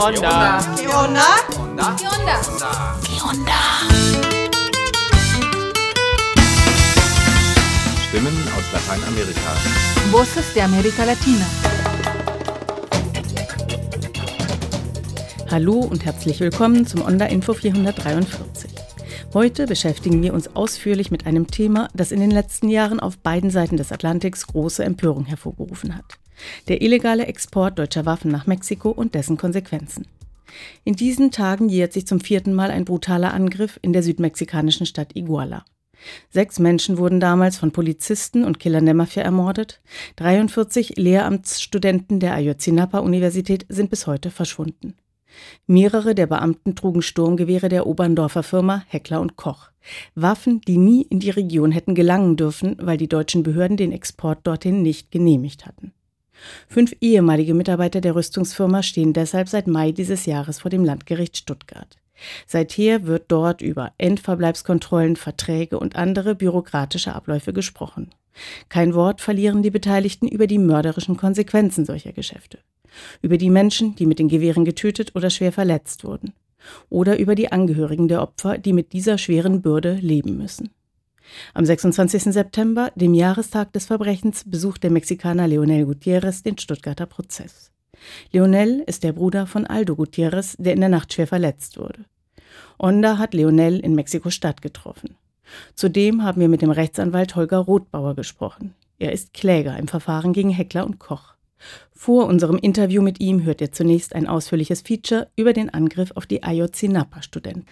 onda? ¿Qué onda? ¿Qué onda? ¿Qué onda? Stimmen aus Lateinamerika. Voces de América Latina. Hallo und herzlich willkommen zum Onda Info 443. Heute beschäftigen wir uns ausführlich mit einem Thema, das in den letzten Jahren auf beiden Seiten des Atlantiks große Empörung hervorgerufen hat. Der illegale Export deutscher Waffen nach Mexiko und dessen Konsequenzen. In diesen Tagen jährt sich zum 4. Mal ein brutaler Angriff in der südmexikanischen Stadt Iguala. 6 Menschen wurden damals von Polizisten und Killern der Mafia ermordet. 43 Lehramtsstudenten der Ayotzinapa-Universität sind bis heute verschwunden. Mehrere der Beamten trugen Sturmgewehre der Oberndorfer Firma Heckler & Koch. Waffen, die nie in die Region hätten gelangen dürfen, weil die deutschen Behörden den Export dorthin nicht genehmigt hatten. 5 ehemalige Mitarbeiter der Rüstungsfirma stehen deshalb seit Mai dieses Jahres vor dem Landgericht Stuttgart. Seither wird dort über Endverbleibskontrollen, Verträge und andere bürokratische Abläufe gesprochen. Kein Wort verlieren die Beteiligten über die mörderischen Konsequenzen solcher Geschäfte. Über die Menschen, die mit den Gewehren getötet oder schwer verletzt wurden. Oder über die Angehörigen der Opfer, die mit dieser schweren Bürde leben müssen. Am 26. September, dem Jahrestag des Verbrechens, besucht der Mexikaner Leonel Gutiérrez den Stuttgarter Prozess. Leonel ist der Bruder von Aldo Gutiérrez, der in der Nacht schwer verletzt wurde. Onda hat Leonel in Mexiko-Stadt getroffen. Zudem haben wir mit dem Rechtsanwalt Holger Rothbauer gesprochen. Er ist Kläger im Verfahren gegen Heckler & Koch. Vor unserem Interview mit ihm hört ihr zunächst ein ausführliches Feature über den Angriff auf die Ayotzinapa-Studenten.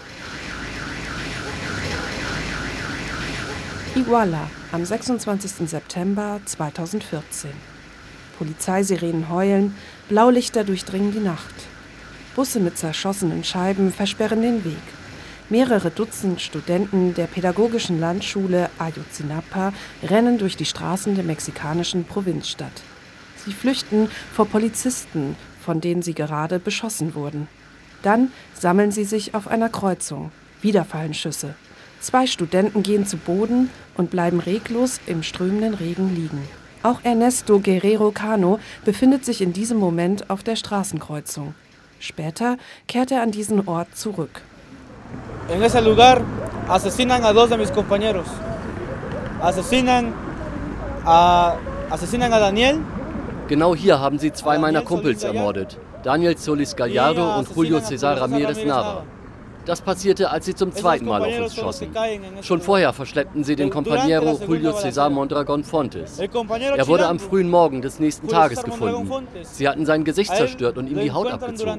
Iguala, am 26. September 2014. Polizeisirenen heulen, Blaulichter durchdringen die Nacht. Busse mit zerschossenen Scheiben versperren den Weg. Mehrere Dutzend Studenten der pädagogischen Landschule Ayotzinapa rennen durch die Straßen der mexikanischen Provinzstadt. Sie flüchten vor Polizisten, von denen sie gerade beschossen wurden. Dann sammeln sie sich auf einer Kreuzung. Wieder fallen Schüsse. 2 Studenten gehen zu Boden und bleiben reglos im strömenden Regen liegen. Auch Ernesto Guerrero Cano befindet sich in diesem Moment auf der Straßenkreuzung. Später kehrt er an diesen Ort zurück. En ese lugar asesinan a 2 de mis compañeros. Asesinan a Daniel. Genau hier haben sie 2 meiner Kumpels ermordet, Daniel Solis Gallardo und Julio César Ramírez Nava. Das passierte, als sie zum 2. Mal auf uns schossen. Schon vorher verschleppten sie den Compañero Julio César Mondragón Fontes. Er wurde am frühen Morgen des nächsten Tages gefunden. Sie hatten sein Gesicht zerstört und ihm die Haut abgezogen.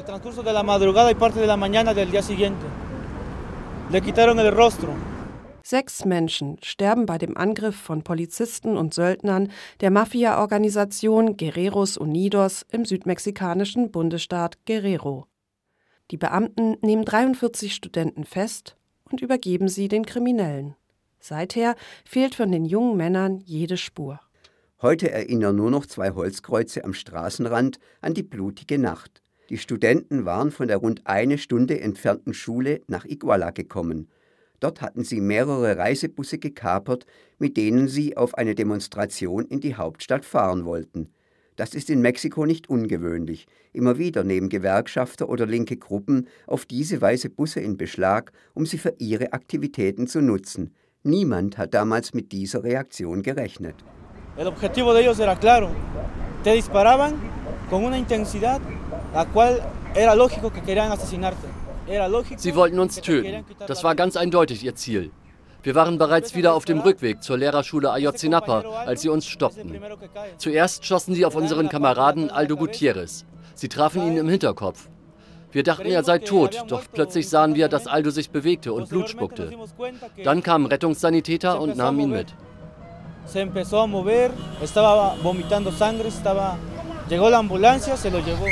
6 Menschen sterben bei dem Angriff von Polizisten und Söldnern der Mafia-Organisation Guerreros Unidos im südmexikanischen Bundesstaat Guerrero. Die Beamten nehmen 43 Studenten fest und übergeben sie den Kriminellen. Seither fehlt von den jungen Männern jede Spur. Heute erinnern nur noch 2 Holzkreuze am Straßenrand an die blutige Nacht. Die Studenten waren von der rund 1 Stunde entfernten Schule nach Iguala gekommen. Dort hatten sie mehrere Reisebusse gekapert, mit denen sie auf eine Demonstration in die Hauptstadt fahren wollten. Das ist in Mexiko nicht ungewöhnlich. Immer wieder nehmen Gewerkschafter oder linke Gruppen auf diese Weise Busse in Beschlag, um sie für ihre Aktivitäten zu nutzen. Niemand hat damals mit dieser Reaktion gerechnet. El objetivo de ellos era claro. Te disparaban con una intensidad, la cual era lógico que querían asesinarte. Sie wollten uns töten. Das war ganz eindeutig ihr Ziel. Wir waren bereits wieder auf dem Rückweg zur Lehrerschule Ayotzinapa, als sie uns stoppten. Zuerst schossen sie auf unseren Kameraden Aldo Gutiérrez. Sie trafen ihn im Hinterkopf. Wir dachten, er sei tot, doch plötzlich sahen wir, dass Aldo sich bewegte und Blut spuckte. Dann kamen Rettungssanitäter und nahmen ihn mit. Se empezó a mover, estaba vomitando sangre, llegó la ambulancia, se lo llevó.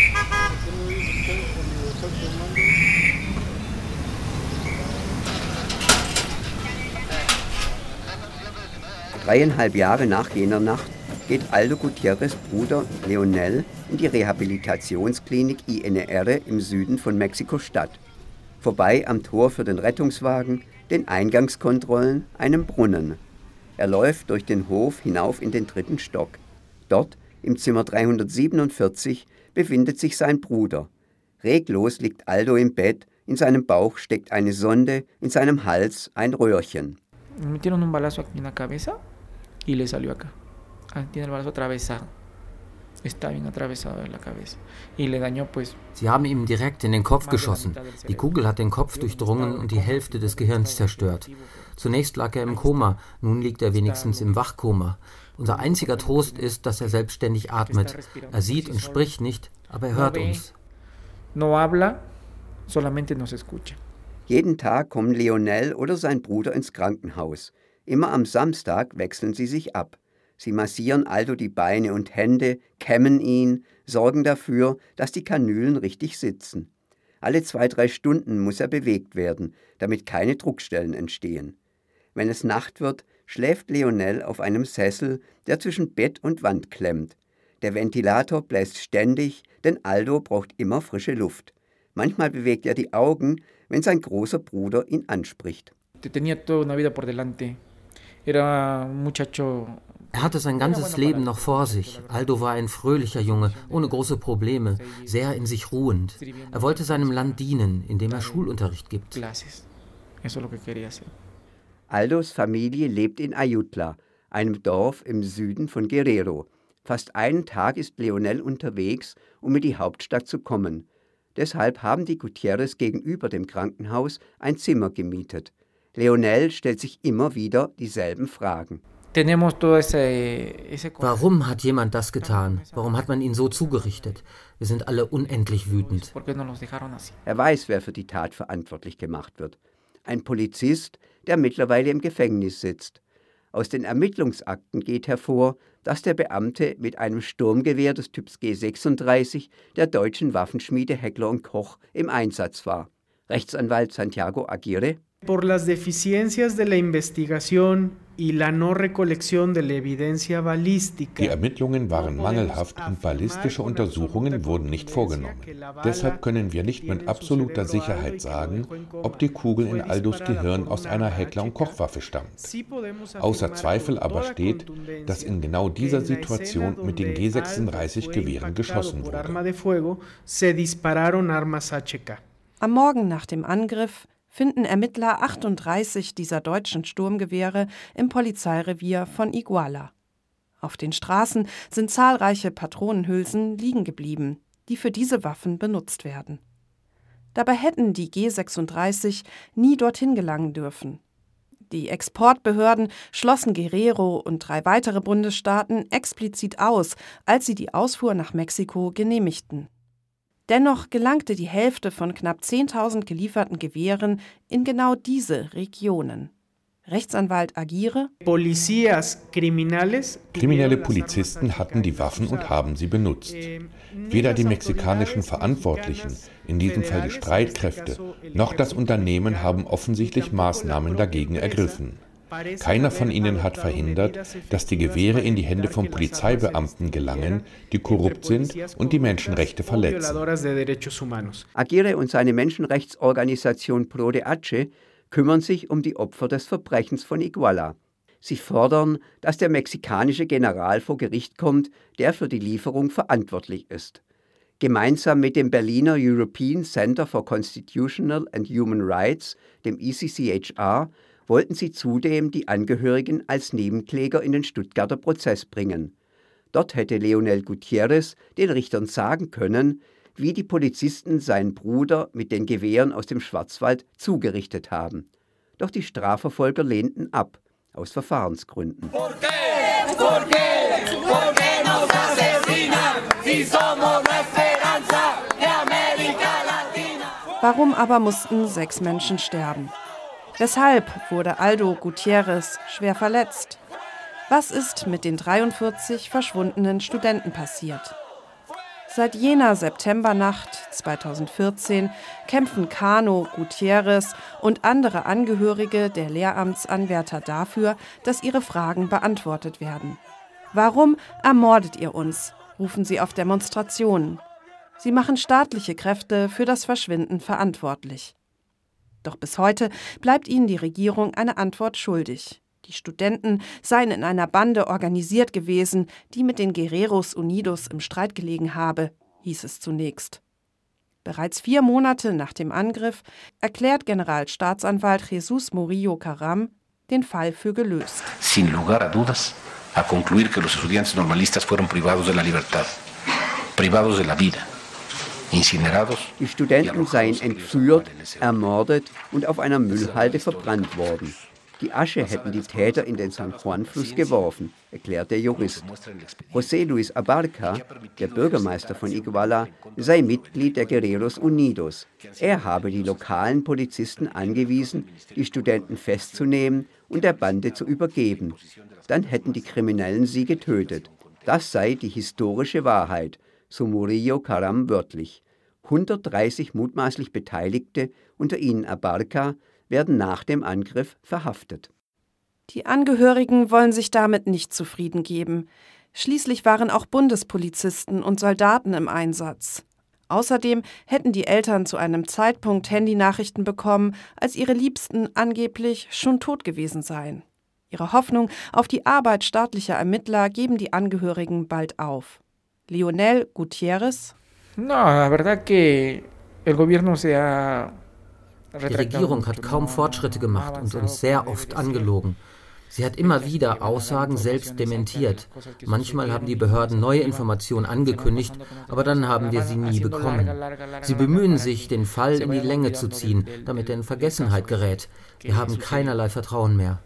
Dreieinhalb Jahre nach jener Nacht geht Aldo Gutiérrez' Bruder Leonel in die Rehabilitationsklinik INR im Süden von Mexiko-Stadt. Vorbei am Tor für den Rettungswagen, den Eingangskontrollen, einem Brunnen. Er läuft durch den Hof hinauf in den 3. Stock. Dort, im Zimmer 347, befindet sich sein Bruder. Reglos liegt Aldo im Bett, in seinem Bauch steckt eine Sonde, in seinem Hals ein Röhrchen. Me metieron un balazo aquí en la cabeza y le salió acá. Tiene el balazo atravesado. Está bien atravesado en la cabeza. Y le dañó pues. Sie haben ihm direkt in den Kopf geschossen. Die Kugel hat den Kopf durchdrungen und die Hälfte des Gehirns zerstört. Zunächst lag er im Koma, nun liegt er wenigstens im Wachkoma. Unser einziger Trost ist, dass er selbstständig atmet. Er sieht und spricht nicht, aber er hört uns. No habla, solamente nos escucha. Jeden Tag kommen Leonel oder sein Bruder ins Krankenhaus. Immer am Samstag wechseln sie sich ab. Sie massieren Aldo die Beine und Hände, kämmen ihn, sorgen dafür, dass die Kanülen richtig sitzen. Alle 2-3 Stunden muss er bewegt werden, damit keine Druckstellen entstehen. Wenn es Nacht wird, schläft Leonel auf einem Sessel, der zwischen Bett und Wand klemmt. Der Ventilator bläst ständig, denn Aldo braucht immer frische Luft. Manchmal bewegt er die Augen, wenn sein großer Bruder ihn anspricht. Er hatte sein ganzes Leben noch vor sich. Aldo war ein fröhlicher Junge, ohne große Probleme, sehr in sich ruhend. Er wollte seinem Land dienen, indem er Schulunterricht gibt. Aldos Familie lebt in Ayutla, einem Dorf im Süden von Guerrero. Fast einen Tag ist Leonel unterwegs, um in die Hauptstadt zu kommen. Deshalb haben die Gutierrez gegenüber dem Krankenhaus ein Zimmer gemietet. Leonel stellt sich immer wieder dieselben Fragen. Warum hat jemand das getan? Warum hat man ihn so zugerichtet? Wir sind alle unendlich wütend. Er weiß, wer für die Tat verantwortlich gemacht wird. Ein Polizist, der mittlerweile im Gefängnis sitzt. Aus den Ermittlungsakten geht hervor, dass der Beamte mit einem Sturmgewehr des Typs G36 der deutschen Waffenschmiede Heckler & Koch im Einsatz war. Rechtsanwalt Santiago Aguirre: Por las deficiencias de la investigación y la no recolección de la evidencia balística. Die Ermittlungen waren mangelhaft und ballistische Untersuchungen wurden nicht vorgenommen. Deshalb können wir nicht mit absoluter Sicherheit sagen, ob die Kugel in Aldos Gehirn aus einer Heckler & Koch-Waffe stammt. Außer Zweifel aber steht, dass in genau dieser Situation mit den G36-Gewehren geschossen wurde. Am Morgen nach dem Angriff finden Ermittler 38 dieser deutschen Sturmgewehre im Polizeirevier von Iguala. Auf den Straßen sind zahlreiche Patronenhülsen liegen geblieben, die für diese Waffen benutzt werden. Dabei hätten die G36 nie dorthin gelangen dürfen. Die Exportbehörden schlossen Guerrero und 3 weitere Bundesstaaten explizit aus, als sie die Ausfuhr nach Mexiko genehmigten. Dennoch gelangte die Hälfte von knapp 10.000 gelieferten Gewehren in genau diese Regionen. Rechtsanwalt Aguirre: Kriminelle Polizisten hatten die Waffen und haben sie benutzt. Weder die mexikanischen Verantwortlichen, in diesem Fall die Streitkräfte, noch das Unternehmen haben offensichtlich Maßnahmen dagegen ergriffen. Keiner von ihnen hat verhindert, dass die Gewehre in die Hände von Polizeibeamten gelangen, die korrupt sind und die Menschenrechte verletzen. Aguirre und seine Menschenrechtsorganisation PRODEACHE kümmern sich um die Opfer des Verbrechens von Iguala. Sie fordern, dass der mexikanische General vor Gericht kommt, der für die Lieferung verantwortlich ist. Gemeinsam mit dem Berliner European Center for Constitutional and Human Rights, dem ECCHR, wollten sie zudem die Angehörigen als Nebenkläger in den Stuttgarter Prozess bringen. Dort hätte Leonel Gutierrez den Richtern sagen können, wie die Polizisten seinen Bruder mit den Gewehren aus dem Schwarzwald zugerichtet haben. Doch die Strafverfolger lehnten ab, aus Verfahrensgründen. Warum aber mussten 6 Menschen sterben? Weshalb wurde Aldo Gutierrez schwer verletzt? Was ist mit den 43 verschwundenen Studenten passiert? Seit jener Septembernacht 2014 kämpfen Cano, Gutierrez und andere Angehörige der Lehramtsanwärter dafür, dass ihre Fragen beantwortet werden. Warum ermordet ihr uns? Rufen sie auf Demonstrationen. Sie machen staatliche Kräfte für das Verschwinden verantwortlich. Doch bis heute bleibt ihnen die Regierung eine Antwort schuldig. Die Studenten seien in einer Bande organisiert gewesen, die mit den Guerreros Unidos im Streit gelegen habe. hieß es zunächst. Bereits 4 Monate nach dem Angriff erklärt Generalstaatsanwalt Jesús Murillo Caram den Fall für gelöst. Sin lugar a dudas, a concluir que los estudiantes normalistas fueron privados de la libertad, privados de la vida. Die Studenten seien entführt, ermordet und auf einer Müllhalde verbrannt worden. Die Asche hätten die Täter in den San Juan-Fluss geworfen, erklärt der Jurist. José Luis Abarca, der Bürgermeister von Iguala, sei Mitglied der Guerreros Unidos. Er habe die lokalen Polizisten angewiesen, die Studenten festzunehmen und der Bande zu übergeben. Dann hätten die Kriminellen sie getötet. Das sei die historische Wahrheit, so Murillo Caram wörtlich. 130 mutmaßlich Beteiligte, unter ihnen Abarca, werden nach dem Angriff verhaftet. Die Angehörigen wollen sich damit nicht zufrieden geben. Schließlich waren auch Bundespolizisten und Soldaten im Einsatz. Außerdem hätten die Eltern zu einem Zeitpunkt Handynachrichten bekommen, als ihre Liebsten angeblich schon tot gewesen seien. Ihre Hoffnung auf die Arbeit staatlicher Ermittler geben die Angehörigen bald auf. Leonel Gutiérrez: Die Regierung hat kaum Fortschritte gemacht und uns sehr oft angelogen. Sie hat immer wieder Aussagen selbst dementiert. Manchmal haben die Behörden neue Informationen angekündigt, aber dann haben wir sie nie bekommen. Sie bemühen sich, den Fall in die Länge zu ziehen, damit er in Vergessenheit gerät. Wir haben keinerlei Vertrauen mehr.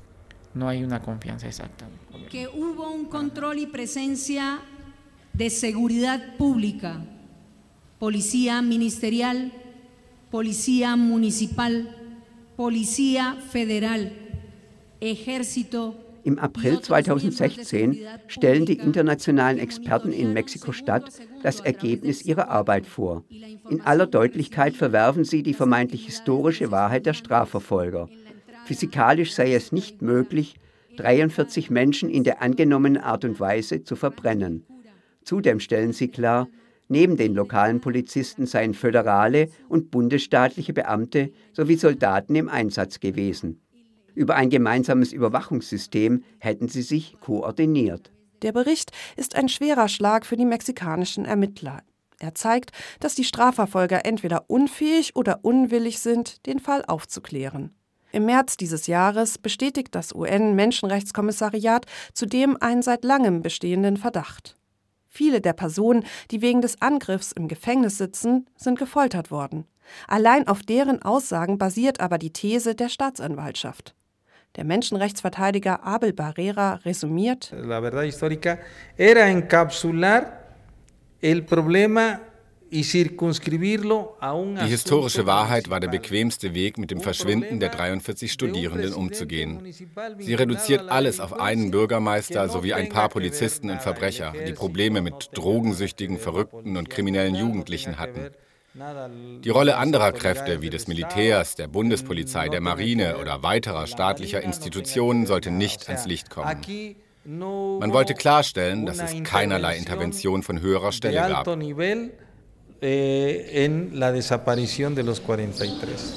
Que hubo un control y presencia de seguridad pública, policía ministerial, Policía Municipal, Policía Federal, Ejército. Im April 2016 stellen die internationalen Experten in Mexiko-Stadt das Ergebnis ihrer Arbeit vor. In aller Deutlichkeit verwerfen sie die vermeintlich historische Wahrheit der Strafverfolger. Physikalisch sei es nicht möglich, 43 Menschen in der angenommenen Art und Weise zu verbrennen. Zudem stellen sie klar, neben den lokalen Polizisten seien föderale und bundesstaatliche Beamte sowie Soldaten im Einsatz gewesen. Über ein gemeinsames Überwachungssystem hätten sie sich koordiniert. Der Bericht ist ein schwerer Schlag für die mexikanischen Ermittler. Er zeigt, dass die Strafverfolger entweder unfähig oder unwillig sind, den Fall aufzuklären. Im März dieses Jahres bestätigt das UN-Menschenrechtskommissariat zudem einen seit langem bestehenden Verdacht. Viele der Personen, die wegen des Angriffs im Gefängnis sitzen, sind gefoltert worden. Allein auf deren Aussagen basiert aber die These der Staatsanwaltschaft. Der Menschenrechtsverteidiger Abel Barrera resümiert: La verdad histórica era encapsular el problema. Die historische Wahrheit war der bequemste Weg, mit dem Verschwinden der 43 Studierenden umzugehen. Sie reduziert alles auf einen Bürgermeister sowie ein paar Polizisten und Verbrecher, die Probleme mit drogensüchtigen, verrückten und kriminellen Jugendlichen hatten. Die Rolle anderer Kräfte wie des Militärs, der Bundespolizei, der Marine oder weiterer staatlicher Institutionen sollte nicht ans Licht kommen. Man wollte klarstellen, dass es keinerlei Intervention von höherer Stelle gab. En la desaparición de los 43.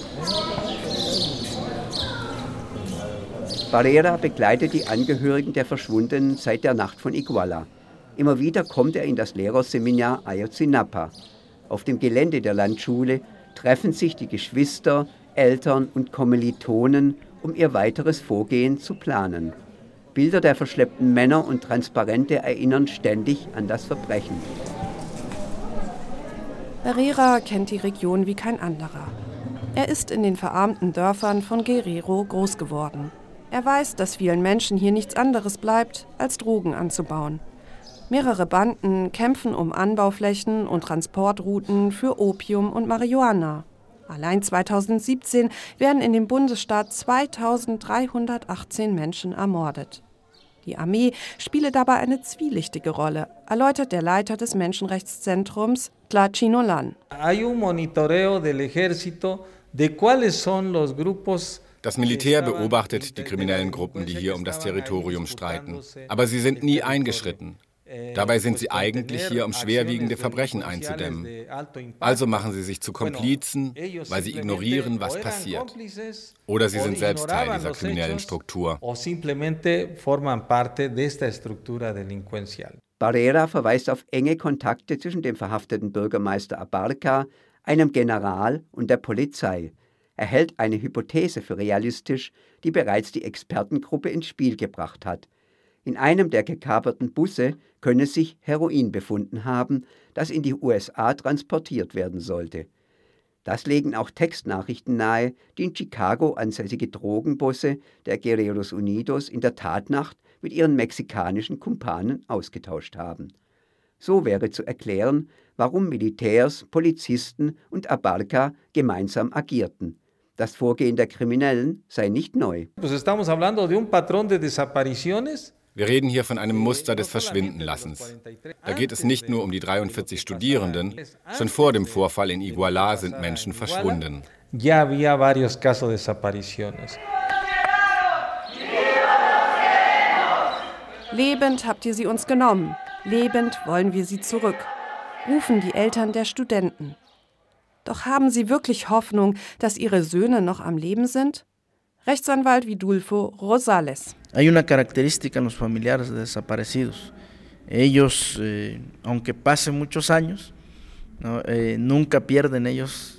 Barrera begleitet die Angehörigen der Verschwundenen seit der Nacht von Iguala. Immer wieder kommt er in das Lehrerseminar Ayotzinapa. Auf dem Gelände der Landschule treffen sich die Geschwister, Eltern und Kommilitonen, um ihr weiteres Vorgehen zu planen. Bilder der verschleppten Männer und Transparente erinnern ständig an das Verbrechen. Barrera kennt die Region wie kein anderer. Er ist in den verarmten Dörfern von Guerrero groß geworden. Er weiß, dass vielen Menschen hier nichts anderes bleibt, als Drogen anzubauen. Mehrere Banden kämpfen um Anbauflächen und Transportrouten für Opium und Marihuana. Allein 2017 werden in dem Bundesstaat 2318 Menschen ermordet. Die Armee spiele dabei eine zwielichtige Rolle, erläutert der Leiter des Menschenrechtszentrums Tlachinolan. Das Militär beobachtet die kriminellen Gruppen, die hier um das Territorium streiten. Aber sie sind nie eingeschritten. Dabei sind sie eigentlich hier, um schwerwiegende Verbrechen einzudämmen. Also machen sie sich zu Komplizen, weil sie ignorieren, was passiert. Oder sie sind selbst Teil dieser kriminellen Struktur. Barrera verweist auf enge Kontakte zwischen dem verhafteten Bürgermeister Abarca, einem General und der Polizei. Er hält eine Hypothese für realistisch, die bereits die Expertengruppe ins Spiel gebracht hat. In einem der gekaperten Busse könne sich Heroin befunden haben, das in die USA transportiert werden sollte. Das legen auch Textnachrichten nahe, die in Chicago ansässige Drogenbosse der Guerreros Unidos in der Tatnacht mit ihren mexikanischen Kumpanen ausgetauscht haben. So wäre zu erklären, warum Militärs, Polizisten und Abarca gemeinsam agierten. Das Vorgehen der Kriminellen sei nicht neu. Wir reden hier von einem Muster des Verschwindenlassens. Da geht es nicht nur um die 43 Studierenden. Schon vor dem Vorfall in Igualá sind Menschen verschwunden. Lebend habt ihr sie uns genommen. Lebend wollen wir sie zurück, rufen die Eltern der Studenten. Doch haben sie wirklich Hoffnung, dass ihre Söhne noch am Leben sind? Rechtsanwalt Vidulfo Rosales. Hay una característica en los familiares de desaparecidos. Ellos, aunque pasen muchos años, nunca pierden ellos.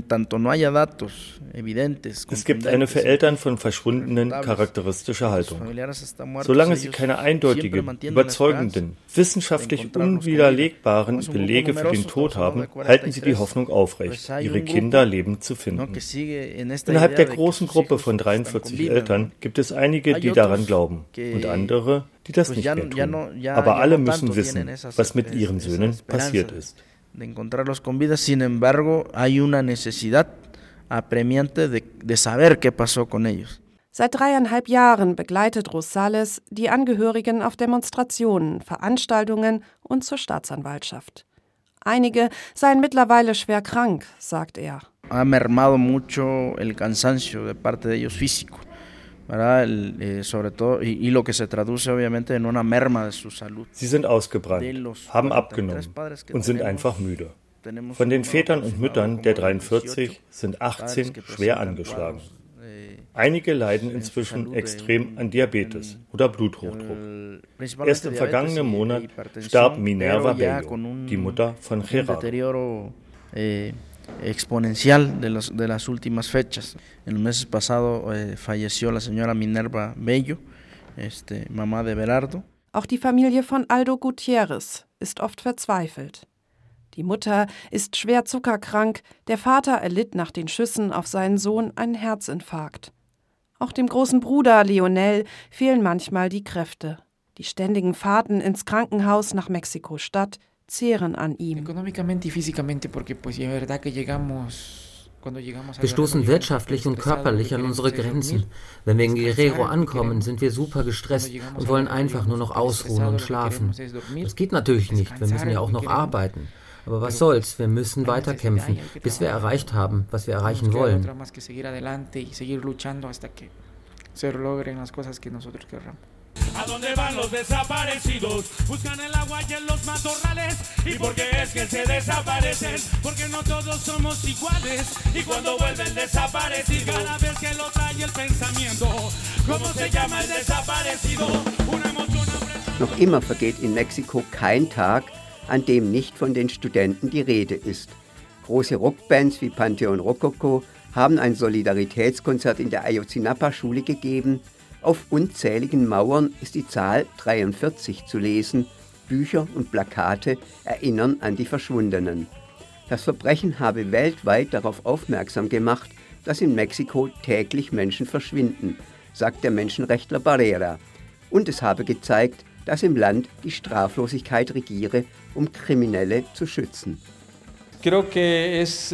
Es gibt eine für Eltern von Verschwundenen charakteristische Haltung. Solange sie keine eindeutigen, überzeugenden, wissenschaftlich unwiderlegbaren Belege für den Tod haben, halten sie die Hoffnung aufrecht, ihre Kinder lebend zu finden. Innerhalb der großen Gruppe von 43 Eltern gibt es einige, die daran glauben und andere, die das nicht mehr tun. Aber alle müssen wissen, was mit ihren Söhnen passiert ist. De encontrarlos con vida, sin embargo, hay una necesidad apremiante de saber qué pasó con ellos. Seit 3,5 Jahren begleitet Rosales die Angehörigen auf Demonstrationen, Veranstaltungen und zur Staatsanwaltschaft. Einige seien mittlerweile schwer krank, sagt er. Ha mermado mucho el cansancio de parte de ellos físico. Sobre todo, y lo que se traduce obviamente en una merma de su salud. Sie sind ausgebrannt, haben abgenommen und sind einfach müde. Von den Vätern und Müttern der 43 sind 18 schwer angeschlagen. Einige leiden inzwischen extrem an Diabetes oder Bluthochdruck. Erst im vergangenen Monat starb Minerva Bello, die Mutter von Gerardo. Exponencial de las últimas fechas. En los meses pasados falleció la señora Minerva Bello, mamá de Berardo. Auch die Familie von Aldo Gutierrez ist oft verzweifelt. Die Mutter ist schwer zuckerkrank, der Vater erlitt nach den Schüssen auf seinen Sohn einen Herzinfarkt. Auch dem großen Bruder Leonel fehlen manchmal die Kräfte. Die ständigen Fahrten ins Krankenhaus nach Mexiko-Stadt zehren an ihm. Wir stoßen wirtschaftlich und körperlich an unsere Grenzen. Wenn wir in Guerrero ankommen, sind wir super gestresst und wollen einfach nur noch ausruhen und schlafen. Das geht natürlich nicht, wir müssen ja auch noch arbeiten. Aber was soll's, wir müssen weiterkämpfen, bis wir erreicht haben, was wir erreichen wollen. ¿A dónde van los desaparecidos? Buscan el agua y en los matorrales. ¿Y por qué es que se desaparecen? Porque no todos somos iguales. Y cuando vuelven desaparecidos, cada vez que lo trae el pensamiento, ¿cómo se llama el desaparecido? Una emoción. Noch immer vergeht in Mexiko kein Tag, an dem nicht von den Studenten die Rede ist. Große Rockbands wie Panteón Rococó haben ein Solidaritätskonzert in der Ayotzinapa-Schule gegeben. Auf unzähligen Mauern ist die Zahl 43 zu lesen. Bücher und Plakate erinnern an die Verschwundenen. Das Verbrechen habe weltweit darauf aufmerksam gemacht, dass in Mexiko täglich Menschen verschwinden, sagt der Menschenrechtler Barrera. Und es habe gezeigt, dass im Land die Straflosigkeit regiere, um Kriminelle zu schützen. Creo que es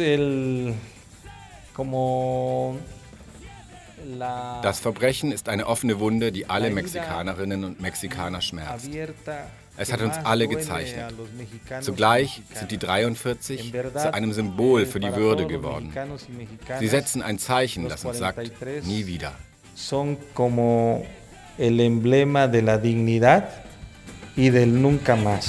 como Das Verbrechen ist eine offene Wunde, die alle Mexikanerinnen und Mexikaner schmerzt. Es hat uns alle gezeichnet. Zugleich sind die 43 zu einem Symbol für die Würde geworden. Sie setzen ein Zeichen, das uns sagt, nie wieder. Son como el emblema de la dignidad y del nunca más.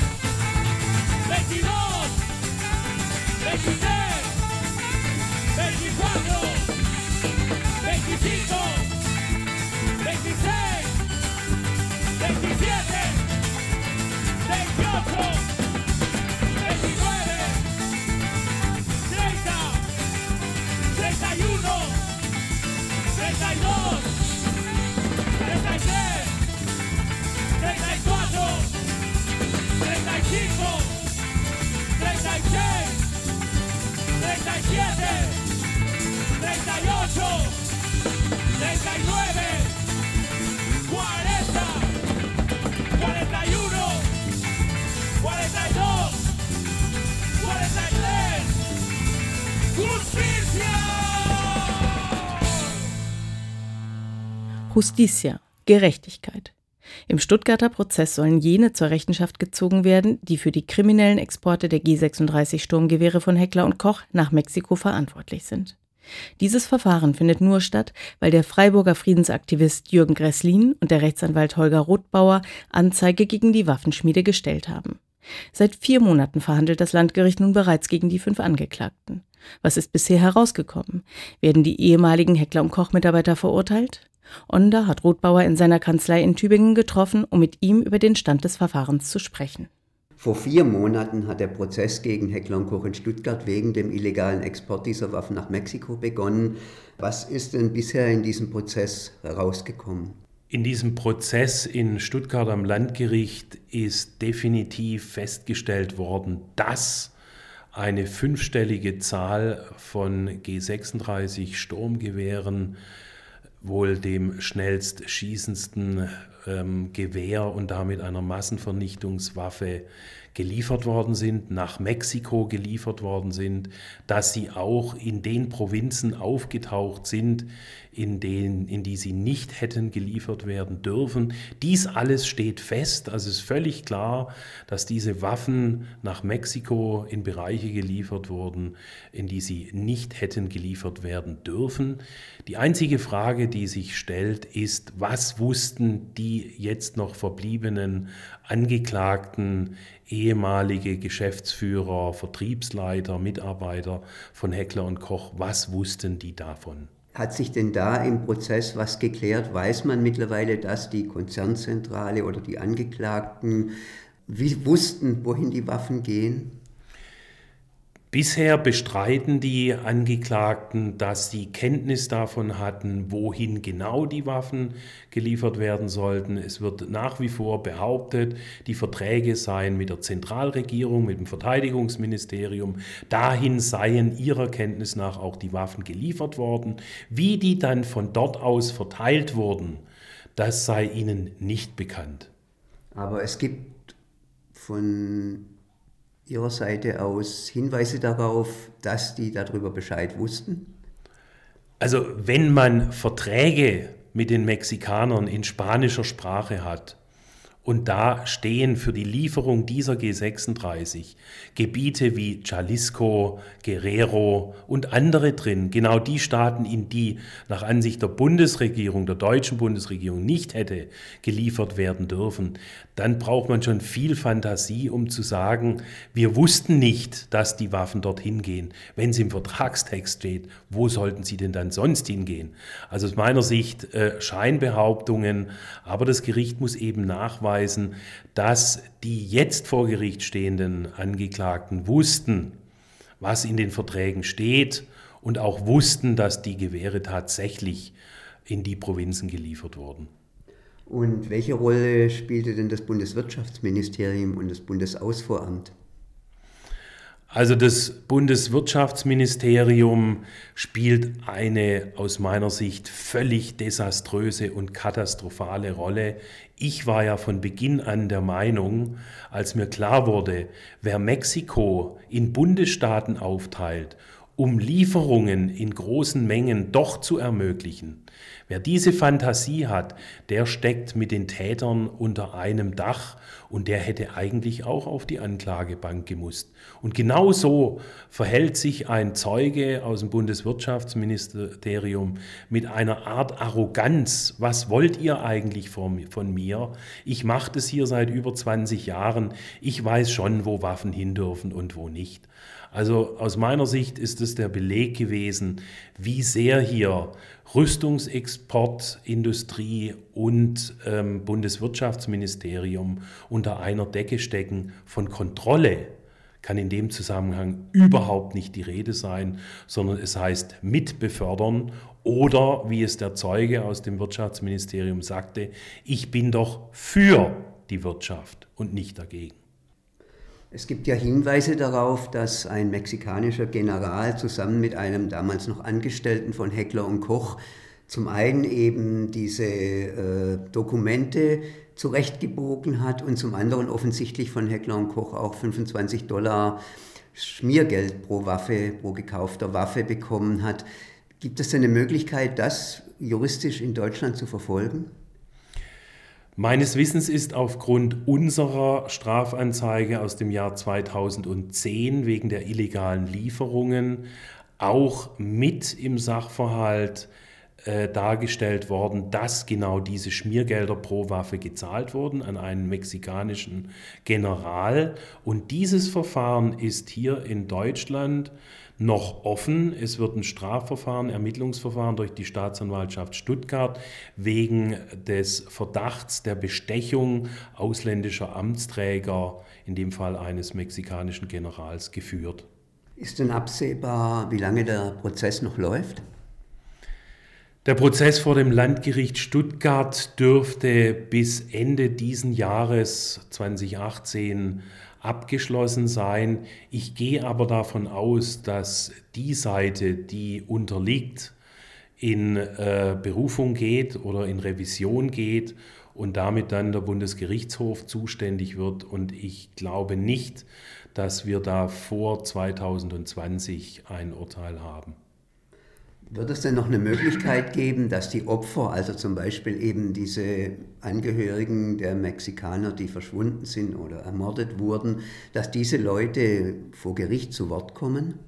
23, 21, Justicia, Gerechtigkeit. Im Stuttgarter Prozess sollen jene zur Rechenschaft gezogen werden, die für die kriminellen Exporte der G36 Sturmgewehre von Heckler und Koch nach Mexiko verantwortlich sind. Dieses Verfahren findet nur statt, weil der Freiburger Friedensaktivist Jürgen Gresslin und der Rechtsanwalt Holger Rothbauer Anzeige gegen die Waffenschmiede gestellt haben. Seit 4 Monaten verhandelt das Landgericht nun bereits gegen die 5 Angeklagten. Was ist bisher herausgekommen? Werden die ehemaligen Heckler und Koch-Mitarbeiter verurteilt? Onda hat Rothbauer in seiner Kanzlei in Tübingen getroffen, um mit ihm über den Stand des Verfahrens zu sprechen. Vor 4 Monaten hat der Prozess gegen Heckler & Koch in Stuttgart wegen dem illegalen Export dieser Waffen nach Mexiko begonnen. Was ist denn bisher in diesem Prozess herausgekommen? In diesem Prozess in Stuttgart am Landgericht ist definitiv festgestellt worden, dass eine 5-stellige Zahl von G36 Sturmgewehren, wohl dem schnellst schießendsten Gewehr und damit einer Massenvernichtungswaffe geliefert worden sind, nach Mexiko geliefert worden sind, dass sie auch in den Provinzen aufgetaucht sind, in die sie nicht hätten geliefert werden dürfen. Dies alles steht fest. Also es ist völlig klar, dass diese Waffen nach Mexiko in Bereiche geliefert wurden, in die sie nicht hätten geliefert werden dürfen. Die einzige Frage, die sich stellt, ist, was wussten die jetzt noch verbliebenen Angeklagten, ehemalige Geschäftsführer, Vertriebsleiter, Mitarbeiter von Heckler und Koch, was wussten die davon? Hat sich denn da im Prozess was geklärt? Weiß man mittlerweile, dass die Konzernzentrale oder die Angeklagten wussten, wohin die Waffen gehen? Bisher bestreiten die Angeklagten, dass sie Kenntnis davon hatten, wohin genau die Waffen geliefert werden sollten. Es wird nach wie vor behauptet, die Verträge seien mit der Zentralregierung, mit dem Verteidigungsministerium. Dahin seien ihrer Kenntnis nach auch die Waffen geliefert worden. Wie die dann von dort aus verteilt wurden, das sei ihnen nicht bekannt. Aber es gibt von Ihrer Seite aus Hinweise darauf, dass die darüber Bescheid wussten? Also wenn man Verträge mit den Mexikanern in spanischer Sprache hat und da stehen für die Lieferung dieser G36 Gebiete wie Jalisco, Guerrero und andere drin, genau die Staaten, in die nach Ansicht der Bundesregierung, der deutschen Bundesregierung nicht hätte geliefert werden dürfen, dann braucht man schon viel Fantasie, um zu sagen, wir wussten nicht, dass die Waffen dorthin gehen. Wenn es im Vertragstext steht, wo sollten sie denn dann sonst hingehen? Also aus meiner Sicht Scheinbehauptungen, aber das Gericht muss eben nachweisen, dass die jetzt vor Gericht stehenden Angeklagten wussten, was in den Verträgen steht und auch wussten, dass die Gewehre tatsächlich in die Provinzen geliefert wurden. Und welche Rolle spielte denn das Bundeswirtschaftsministerium und das Bundesausfuhramt? Also das Bundeswirtschaftsministerium spielt eine aus meiner Sicht völlig desaströse und katastrophale Rolle. Ich war ja von Beginn an der Meinung, als mir klar wurde, wer Mexiko in Bundesstaaten aufteilt, um Lieferungen in großen Mengen doch zu ermöglichen. Wer diese Fantasie hat, der steckt mit den Tätern unter einem Dach und der hätte eigentlich auch auf die Anklagebank gemusst. Und genau so verhält sich ein Zeuge aus dem Bundeswirtschaftsministerium mit einer Art Arroganz. Was wollt ihr eigentlich von mir? Ich mache das hier seit über 20 Jahren. Ich weiß schon, wo Waffen hin dürfen und wo nicht. Also aus meiner Sicht ist es der Beleg gewesen, wie sehr hier Rüstungsexportindustrie und Bundeswirtschaftsministerium unter einer Decke stecken. Von Kontrolle kann in dem Zusammenhang überhaupt nicht die Rede sein, sondern es heißt mitbefördern oder, wie es der Zeuge aus dem Wirtschaftsministerium sagte, ich bin doch für die Wirtschaft und nicht dagegen. Es gibt ja Hinweise darauf, dass ein mexikanischer General zusammen mit einem damals noch Angestellten von Heckler & Koch zum einen eben diese Dokumente zurechtgebogen hat und zum anderen offensichtlich von Heckler & Koch auch $25 Schmiergeld pro Waffe, pro gekaufter Waffe bekommen hat. Gibt es denn eine Möglichkeit, das juristisch in Deutschland zu verfolgen? Meines Wissens ist aufgrund unserer Strafanzeige aus dem Jahr 2010 wegen der illegalen Lieferungen auch mit im Sachverhalt dargestellt worden, dass genau diese Schmiergelder pro Waffe gezahlt wurden an einen mexikanischen General. Und dieses Verfahren ist hier in Deutschland noch offen. Es wird ein Strafverfahren, Ermittlungsverfahren durch die Staatsanwaltschaft Stuttgart wegen des Verdachts der Bestechung ausländischer Amtsträger, in dem Fall eines mexikanischen Generals, geführt. Ist denn absehbar, wie lange der Prozess noch läuft? Der Prozess vor dem Landgericht Stuttgart dürfte bis Ende diesen Jahres 2018 abgeschlossen sein. Ich gehe aber davon aus, dass die Seite, die unterliegt, in Berufung geht oder in Revision geht und damit dann der Bundesgerichtshof zuständig wird. Und ich glaube nicht, dass wir da vor 2020 ein Urteil haben. Wird es denn noch eine Möglichkeit geben, dass die Opfer, also zum Beispiel eben diese Angehörigen der Mexikaner, die verschwunden sind oder ermordet wurden, dass diese Leute vor Gericht zu Wort kommen?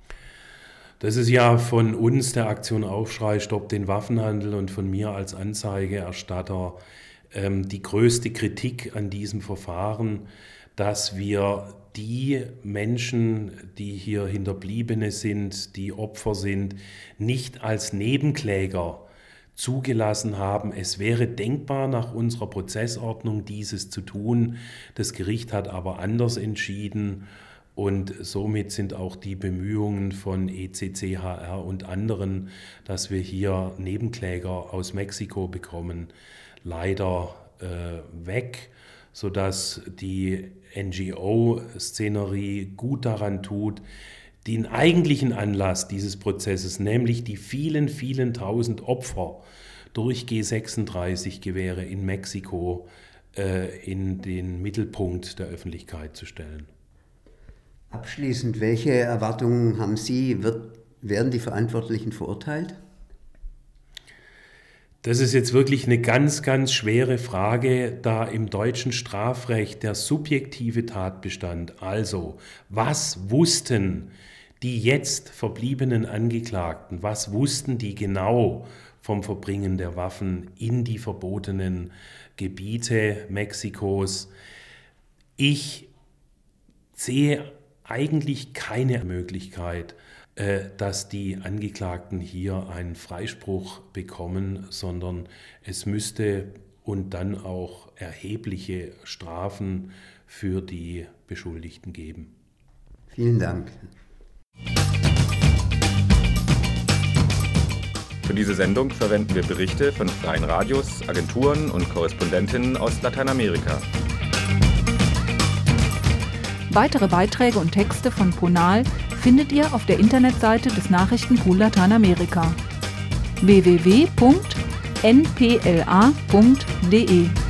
Das ist ja von uns, der Aktion Aufschrei, Stopp den Waffenhandel, und von mir als Anzeigerstatter die größte Kritik an diesem Verfahren, dass wir die Menschen, die hier Hinterbliebene sind, die Opfer sind, nicht als Nebenkläger zugelassen haben. Es wäre denkbar, nach unserer Prozessordnung dieses zu tun. Das Gericht hat aber anders entschieden und somit sind auch die Bemühungen von ECCHR und anderen, dass wir hier Nebenkläger aus Mexiko bekommen, leider weg, sodass die NGO-Szenerie gut daran tut, den eigentlichen Anlass dieses Prozesses, nämlich die vielen, vielen tausend Opfer durch G36-Gewehre in Mexiko, in den Mittelpunkt der Öffentlichkeit zu stellen. Abschließend, welche Erwartungen haben Sie? Werden die Verantwortlichen verurteilt? Das ist jetzt wirklich eine ganz, ganz schwere Frage, da im deutschen Strafrecht der subjektive Tatbestand, also was wussten die jetzt verbliebenen Angeklagten, was wussten die genau vom Verbringen der Waffen in die verbotenen Gebiete Mexikos? Ich sehe eigentlich keine Möglichkeit, dass die Angeklagten hier einen Freispruch bekommen, sondern es müsste und dann auch erhebliche Strafen für die Beschuldigten geben. Vielen Dank. Für diese Sendung verwenden wir Berichte von freien Radios, Agenturen und Korrespondentinnen aus Lateinamerika. Weitere Beiträge und Texte von Ponal findet ihr auf der Internetseite des Nachrichtenpool Lateinamerika www.npla.de.